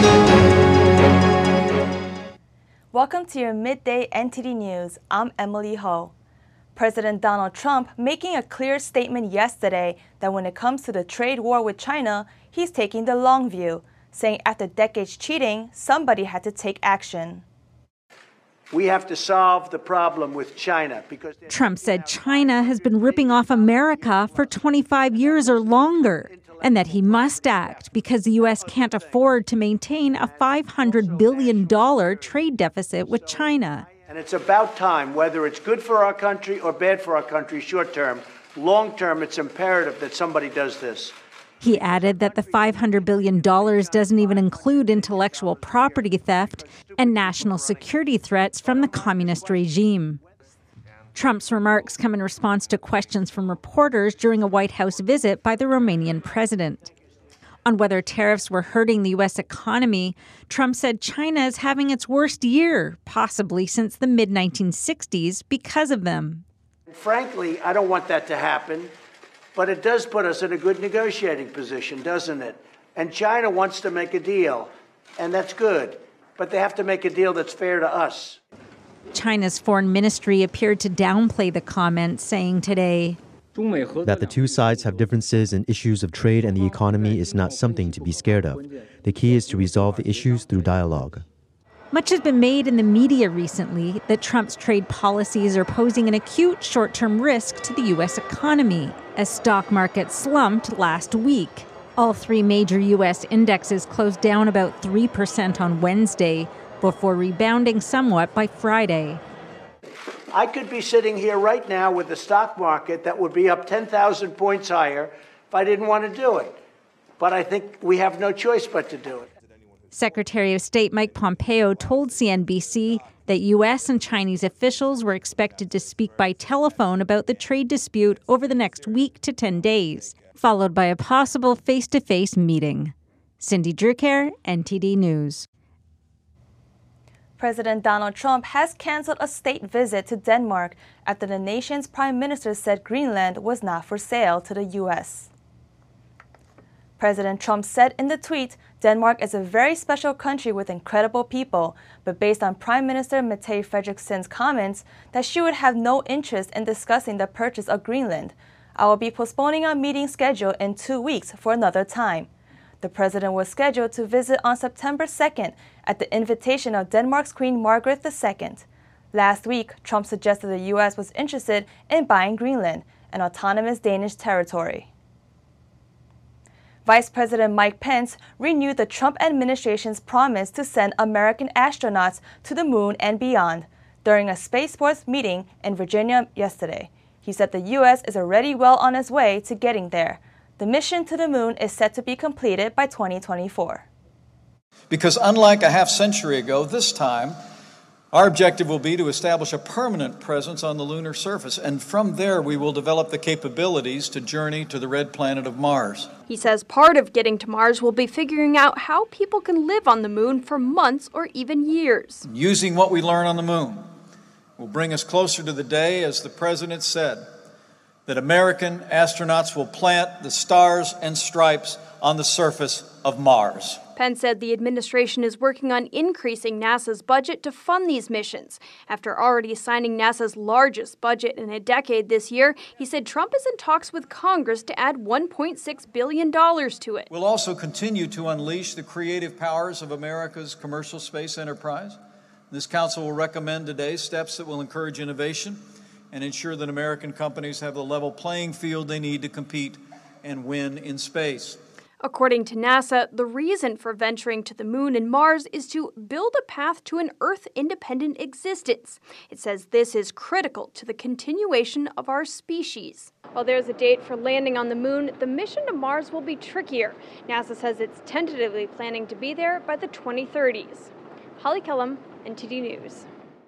Welcome to your midday NTD News. I'm Emily Ho. President Donald Trump making a clear statement yesterday that when it comes to the trade war with China, he's taking the long view, saying after decades cheating, somebody had to take action. We have to solve the problem with China because Trump said China has been ripping off America for 25 years or longer, and that he must act because the U.S. can't afford to maintain a $500 billion trade deficit with China. And it's about time, whether it's good for our country or bad for our country short term, long term, it's imperative that somebody does this. He added that the $500 billion doesn't even include intellectual property theft and national security threats from the communist regime. Trump's remarks come in response to questions from reporters during a White House visit by the Romanian president. On whether tariffs were hurting the U.S. economy, Trump said China is having its worst year, possibly since the mid-1960s, because of them. Frankly, I don't want that to happen, but it does put us in a good negotiating position, doesn't it? And China wants to make a deal, and that's good, but they have to make a deal that's fair to us. China's foreign ministry appeared to downplay the comments, saying today that the two sides have differences in issues of trade and the economy is not something to be scared of. The key is to resolve the issues through dialogue. Much has been made in the media recently that Trump's trade policies are posing an acute short-term risk to the U.S. economy, as stock markets slumped last week. All three major U.S. indexes closed down about 3% on Wednesday, before rebounding somewhat by Friday. I could be sitting here right now with the stock market that would be up 10,000 points higher if I didn't want to do it. But I think we have no choice but to do it. Secretary of State Mike Pompeo told CNBC that U.S. and Chinese officials were expected to speak by telephone about the trade dispute over the next week to 10 days, followed by a possible face-to-face meeting. Cindy Drucker, NTD News. President Donald Trump has canceled a state visit to Denmark after the nation's prime minister said Greenland was not for sale to the U.S. President Trump said in the tweet, Denmark is a very special country with incredible people, but based on Prime Minister Mette Frederiksen's comments that she would have no interest in discussing the purchase of Greenland, I will be postponing our meeting schedule in 2 weeks for another time. The president was scheduled to visit on September 2nd at the invitation of Denmark's Queen Margaret II. Last week, Trump suggested the U.S. was interested in buying Greenland, an autonomous Danish territory. Vice President Mike Pence renewed the Trump administration's promise to send American astronauts to the moon and beyond during a Spaceport meeting in Virginia yesterday. He said the U.S. is already well on its way to getting there. The mission to the moon is set to be completed by 2024. Because unlike a half century ago, this time, our objective will be to establish a permanent presence on the lunar surface, and from there we will develop the capabilities to journey to the red planet of Mars. He says part of getting to Mars will be figuring out how people can live on the moon for months or even years. Using what we learn on the moon will bring us closer to the day, as the president said, that American astronauts will plant the stars and stripes on the surface of Mars. Pence said the administration is working on increasing NASA's budget to fund these missions. After already signing NASA's largest budget in a decade this year, he said Trump is in talks with Congress to add $1.6 billion to it. We'll also continue to unleash the creative powers of America's commercial space enterprise. This council will recommend today steps that will encourage innovation and ensure that American companies have the level playing field they need to compete and win in space. According to NASA, the reason for venturing to the moon and Mars is to build a path to an Earth-independent existence. It says this is critical to the continuation of our species. While there's a date for landing on the moon, the mission to Mars will be trickier. NASA says it's tentatively planning to be there by the 2030s. Holly Kellum, NTD News.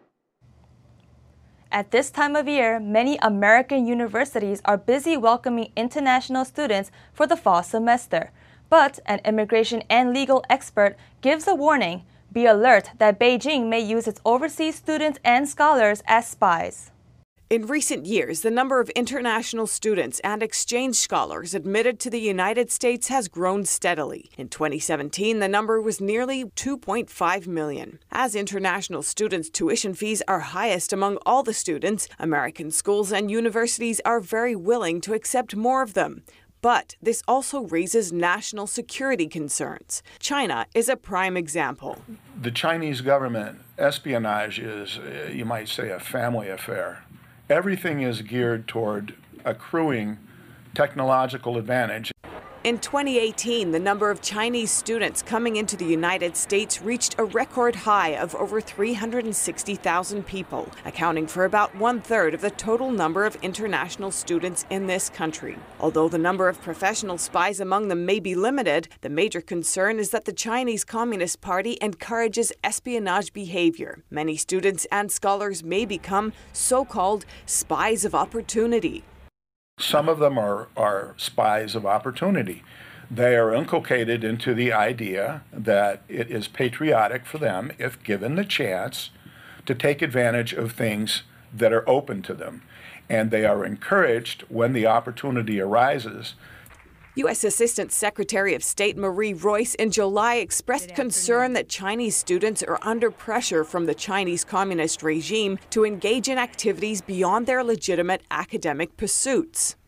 At this time of year, many American universities are busy welcoming international students for the fall semester. But an immigration and legal expert gives a warning: be alert that Beijing may use its overseas students and scholars as spies. In recent years, the number of international students and exchange scholars admitted to the United States has grown steadily. In 2017, the number was nearly 2.5 million. As international students' tuition fees are highest among all the students, American schools and universities are very willing to accept more of them. But this also raises national security concerns. China is a prime example. The Chinese government, espionage is, you might say, a family affair. Everything is geared toward accruing technological advantage. In 2018, the number of Chinese students coming into the United States reached a record high of over 360,000 people, accounting for about 1/3 of the total number of international students in this country. Although the number of professional spies among them may be limited, the major concern is that the Chinese Communist Party encourages espionage behavior. Many students and scholars may become so-called spies of opportunity. Some of them are spies of opportunity. They are inculcated into the idea that it is patriotic for them, if given the chance, to take advantage of things that are open to them. And they are encouraged, when the opportunity arises. U.S. Assistant Secretary of State Marie Royce in July expressed concern that Chinese students are under pressure from the Chinese Communist regime to engage in activities beyond their legitimate academic pursuits.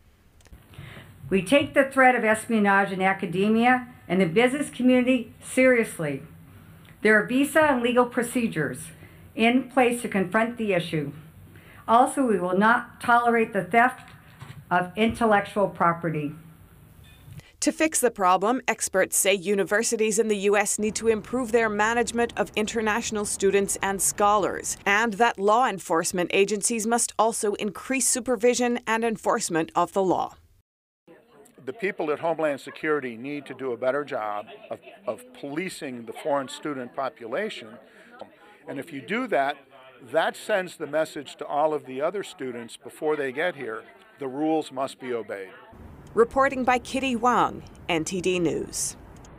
We take the threat of espionage in academia and the business community seriously. There are visa and legal procedures in place to confront the issue. Also, we will not tolerate the theft of intellectual property. To fix the problem, experts say universities in the U.S. need to improve their management of international students and scholars, and that law enforcement agencies must also increase supervision and enforcement of the law. The people at Homeland Security need to do a better job of policing the foreign student population. And if you do that, that sends the message to all of the other students before they get here. The rules must be obeyed. Reporting by Kitty Wang, NTD News.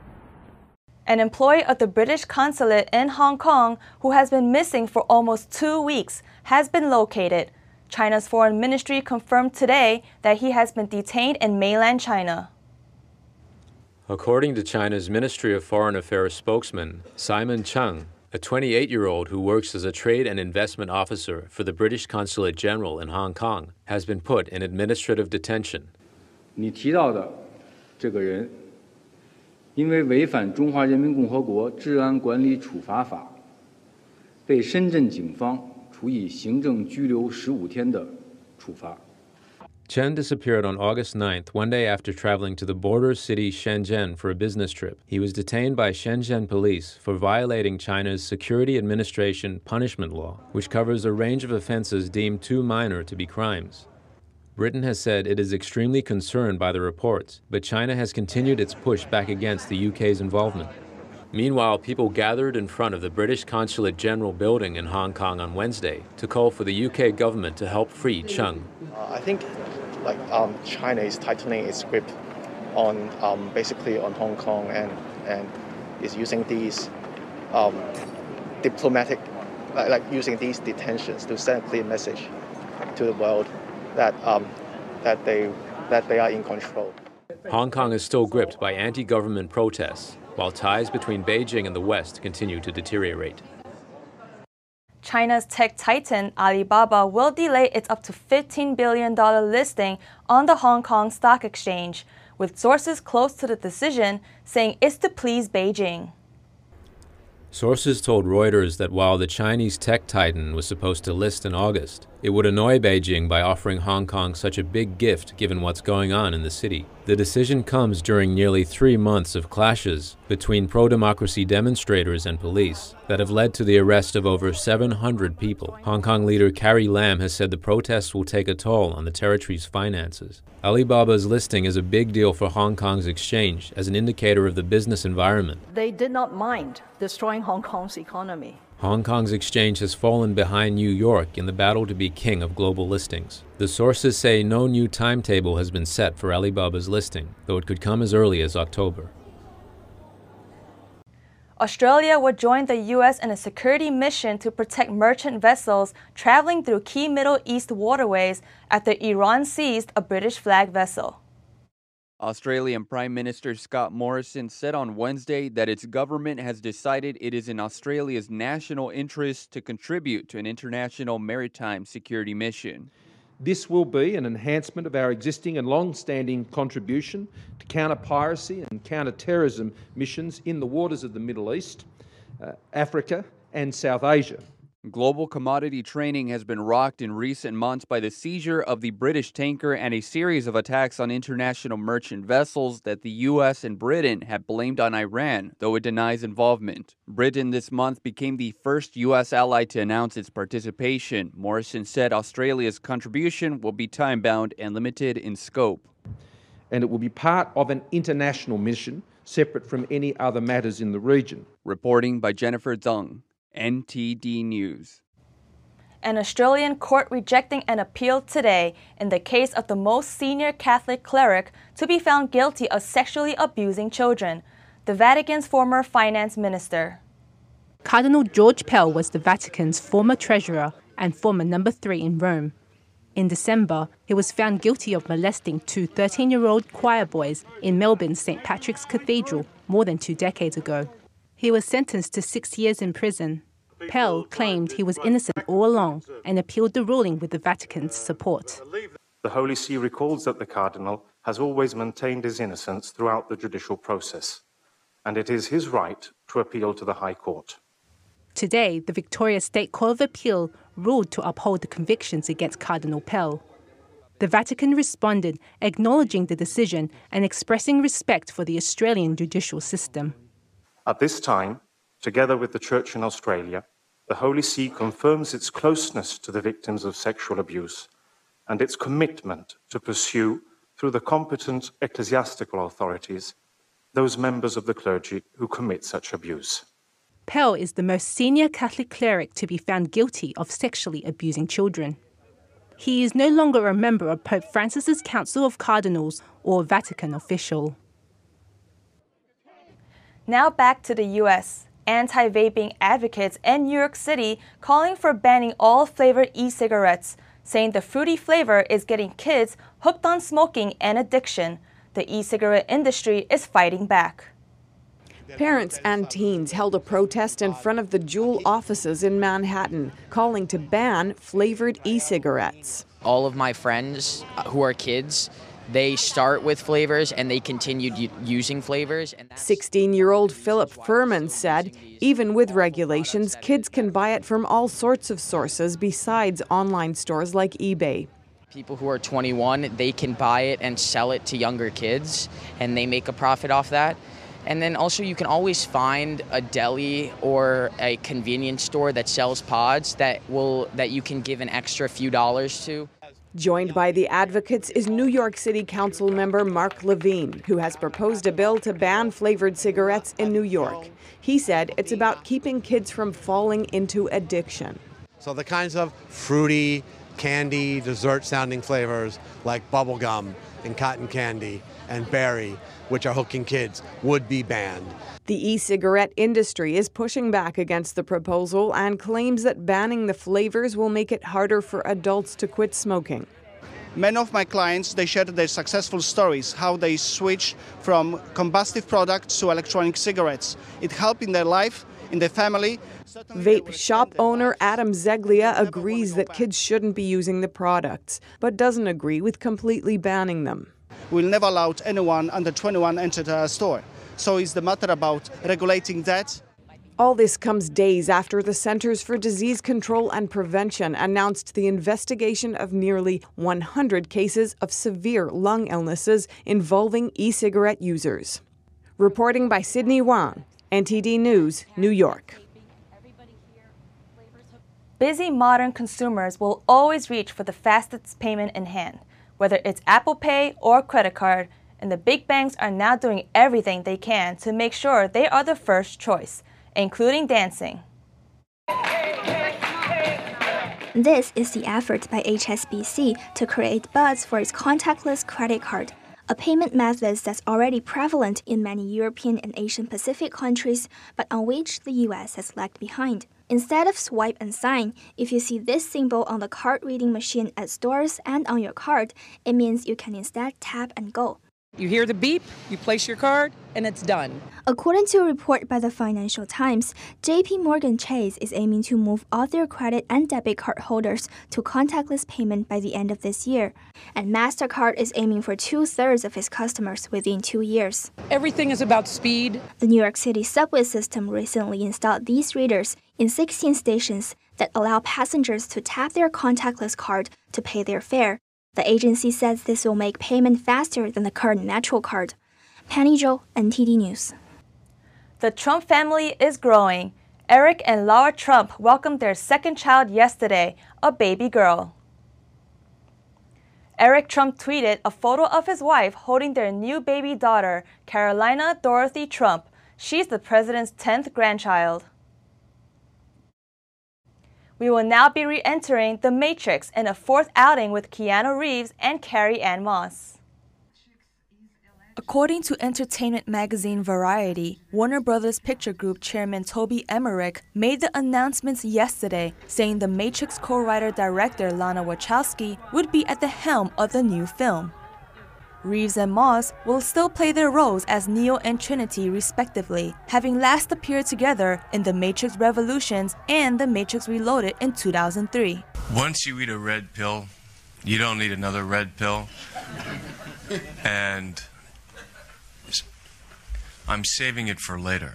An employee of the British consulate in Hong Kong who has been missing for almost 2 weeks has been located. China's foreign ministry confirmed today that he has been detained in mainland China. According to China's Ministry of Foreign Affairs spokesman, Simon Chung, a 28-year-old who works as a trade and investment officer for the British Consulate General in Hong Kong, has been put in administrative detention. 你提到的这个人，因为违反中华人民共和国治安管理处罚法，被深圳警方处以行政拘留15天的处罚。 Chen disappeared on August 9th, one day after traveling to the border city Shenzhen for a business trip. He was detained by Shenzhen police for violating China's Security Administration punishment law, which covers a range of offenses deemed too minor to be crimes. Britain has said it is extremely concerned by the reports, but China has continued its push back against the UK's involvement. Meanwhile, people gathered in front of the British Consulate General building in Hong Kong on Wednesday to call for the UK government to help free Chung. I think China is tightening its grip on basically on Hong Kong and is using these diplomatic, using these detentions to send a clear message to the world that they are in control. Hong Kong is still gripped by anti-government protests, while ties between Beijing and the West continue to deteriorate. China's tech titan Alibaba will delay its up to $15 billion listing on the Hong Kong Stock Exchange, with sources close to the decision saying it's to please Beijing. Sources told Reuters that while the Chinese tech titan was supposed to list in August, it would annoy Beijing by offering Hong Kong such a big gift given what's going on in the city. The decision comes during nearly 3 months of clashes between pro-democracy demonstrators and police that have led to the arrest of over 700 people. Hong Kong leader Carrie Lam has said the protests will take a toll on the territory's finances. Alibaba's listing is a big deal for Hong Kong's exchange as an indicator of the business environment. They did not mind destroying Hong Kong's economy. Hong Kong's exchange has fallen behind New York in the battle to be king of global listings. The sources say no new timetable has been set for Alibaba's listing, though it could come as early as October. Australia would join the U.S. in a security mission to protect merchant vessels traveling through key Middle East waterways after Iran seized a British flag vessel. Australian Prime Minister Scott Morrison said on Wednesday that its government has decided it is in Australia's national interest to contribute to an international maritime security mission. This will be an enhancement of our existing and long-standing contribution to counter piracy and counter-terrorism missions in the waters of the Middle East, Africa and South Asia. Global commodity trading has been rocked in recent months by the seizure of the British tanker and a series of attacks on international merchant vessels that the U.S. and Britain have blamed on Iran, though it denies involvement. Britain this month became the first U.S. ally to announce its participation. Morrison said Australia's contribution will be time-bound and limited in scope. And it will be part of an international mission, separate from any other matters in the region. Reporting by Jennifer Zhang, NTD News. An Australian court rejecting an appeal today in the case of the most senior Catholic cleric to be found guilty of sexually abusing children, the Vatican's former finance minister. Cardinal George Pell was the Vatican's former treasurer and former number 3 in Rome. In December, he was found guilty of molesting 2 13-year-old choir boys in Melbourne's St. Patrick's Cathedral more than 2 decades ago. He was sentenced to 6 years in prison. Pell claimed he was innocent all along and appealed the ruling with the Vatican's support. The Holy See recalls that the Cardinal has always maintained his innocence throughout the judicial process, and it is his right to appeal to the High Court. Today, the Victoria State Court of Appeal ruled to uphold the convictions against Cardinal Pell. The Vatican responded, acknowledging the decision and expressing respect for the Australian judicial system. At this time, together with the Church in Australia, the Holy See confirms its closeness to the victims of sexual abuse and its commitment to pursue, through the competent ecclesiastical authorities, those members of the clergy who commit such abuse. Pell is the most senior Catholic cleric to be found guilty of sexually abusing children. He is no longer a member of Pope Francis's Council of Cardinals or Vatican official. Now back to the U.S. Anti-vaping advocates in New York City calling for banning all flavored e-cigarettes, saying the fruity flavor is getting kids hooked on smoking and addiction. The e-cigarette industry is fighting back. Parents and teens held a protest in front of the Juul offices in Manhattan, calling to ban flavored e-cigarettes. All of my friends who are kids, they start with flavors and they continued using flavors. 16-year-old Philip Furman said, even with regulations, kids can buy it from all sorts of sources besides online stores like eBay. People who are 21, they can buy it and sell it to younger kids, and they make a profit off that. And then also you can always find a deli or a convenience store that sells pods that you can give an extra few dollars to. Joined by the advocates is New York City Council member Mark Levine, who has proposed a bill to ban flavored cigarettes in New York. He said it's about keeping kids from falling into addiction. So the kinds of fruity, candy, dessert-sounding flavors like bubblegum and cotton candy and berry, which are hooking kids, would be banned. The e-cigarette industry is pushing back against the proposal and claims that banning the flavors will make it harder for adults to quit smoking. Many of my clients, they shared their successful stories, how they switched from combustive products to electronic cigarettes. It helped in their life, in their family. Vape shop owner Adam Zeglia agrees that kids shouldn't be using the products, but doesn't agree with completely banning them. We'll never allow anyone under 21 enter our store. So it's the matter about regulating that. All this comes days after the Centers for Disease Control and Prevention announced the investigation of nearly 100 cases of severe lung illnesses involving e-cigarette users. Reporting by Sydney Wang, NTD News, New York. Busy modern consumers will always reach for the fastest payment in hand, whether it's Apple Pay or credit card, and the big banks are now doing everything they can to make sure they are the first choice, including dancing. This is the effort by HSBC to create buzz for its contactless credit card. a payment method that's already prevalent in many European and Asian Pacific countries, but on which the US has lagged behind. Instead of swipe and sign, if you see this symbol on the card reading machine at stores and on your card, it means you can instead tap and go. You hear the beep, you place your card, and it's done. According to a report by the Financial Times, JP Morgan Chase is aiming to move all their credit and debit card holders to contactless payment by the end of this year. And MasterCard is aiming for 2/3 of its customers within 2 years. Everything is about speed. The New York City subway system recently installed these readers in 16 stations that allow passengers to tap their contactless card to pay their fare. The agency says this will make payment faster than the current Metro card. Penny Zhou, NTD News. The Trump family is growing. Eric and Laura Trump welcomed their second child yesterday, a baby girl. Eric Trump tweeted a photo of his wife holding their new baby daughter, Carolina Dorothy Trump. She's the president's 10th grandchild. We will now be re-entering The Matrix in a fourth outing with Keanu Reeves and Carrie-Anne Moss. According to entertainment magazine Variety, Warner Bros. Picture Group chairman Toby Emmerich made the announcements yesterday, saying The Matrix co-writer-director Lana Wachowski would be at the helm of the new film. Reeves and Moss will still play their roles as Neo and Trinity respectively, having last appeared together in The Matrix Revolutions and The Matrix Reloaded in 2003. Once you eat a red pill, you don't need another red pill. And I'm saving it for later.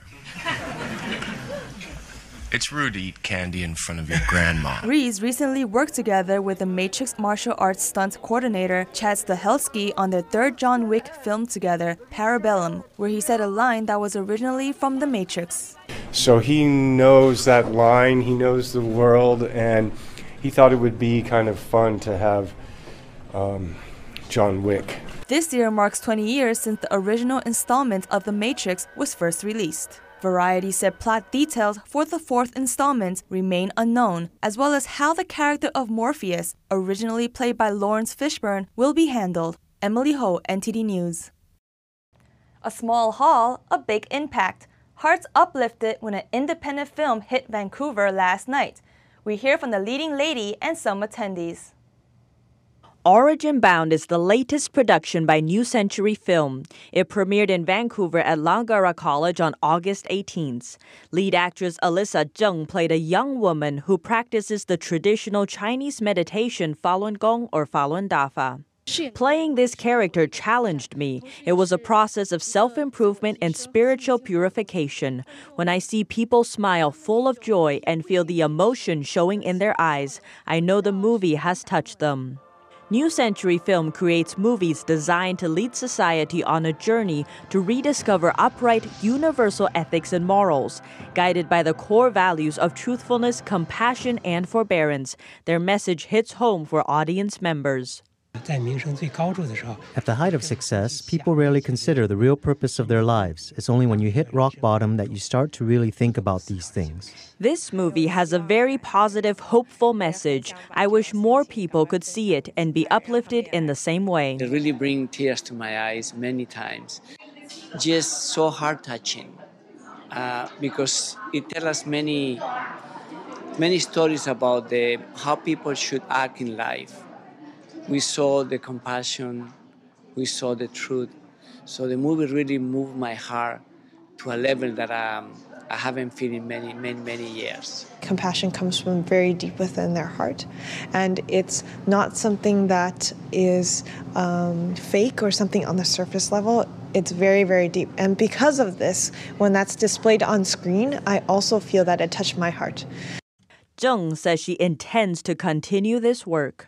It's rude to eat candy in front of your grandma. Reeves recently worked together with the Matrix martial arts stunt coordinator Chad Stahelski on their third John Wick film together, Parabellum, where he said a line that was originally from The Matrix. So he knows that line, he knows the world, and he thought it would be kind of fun to have John Wick. This year marks 20 years since the original installment of The Matrix was first released. Variety said plot details for the fourth installment remain unknown, as well as how the character of Morpheus, originally played by Lawrence Fishburne, will be handled. Emily Ho, NTD News. A small haul, a big impact. Hearts uplifted when an independent film hit Vancouver last night. We hear from the leading lady and some attendees. Origin Bound is the latest production by New Century Film. It premiered in Vancouver at Langara College on August 18th. Lead actress Alyssa Zheng played a young woman who practices the traditional Chinese meditation Falun Gong or Falun Dafa. Playing this character challenged me. It was a process of self-improvement and spiritual purification. When I see people smile full of joy and feel the emotion showing in their eyes, I know the movie has touched them. New Century Film creates movies designed to lead society on a journey to rediscover upright, universal ethics and morals. Guided by the core values of truthfulness, compassion, and forbearance, their message hits home for audience members. At the height of success, people rarely consider the real purpose of their lives. It's only when you hit rock bottom that you start to really think about these things. This movie has a very positive, hopeful message. I wish more people could see it and be uplifted in the same way. It really brings tears to my eyes many times. Just so heart-touching because it tells us many stories about how people should act in life. We saw the compassion, we saw the truth. So the movie really moved my heart to a level that I haven't felt in many years. Compassion comes from very deep within their heart, and it's not something that is fake or something on the surface level. It's very, very deep. And because of this, when that's displayed on screen, I also feel that it touched my heart. Zheng says she intends to continue this work.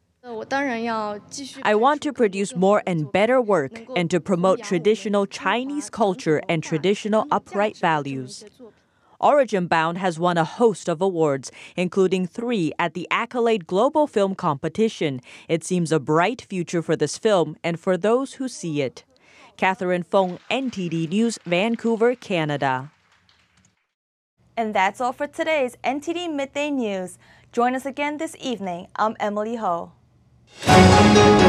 I want to produce more and better work and to promote traditional Chinese culture and traditional upright values. Origin Bound has won a host of awards, including 3 at the Accolade Global Film Competition. It seems a bright future for this film and for those who see it. Catherine Fong, NTD News, Vancouver, Canada. And that's all for today's NTD Midday News. Join us again this evening. I'm Emily Ho.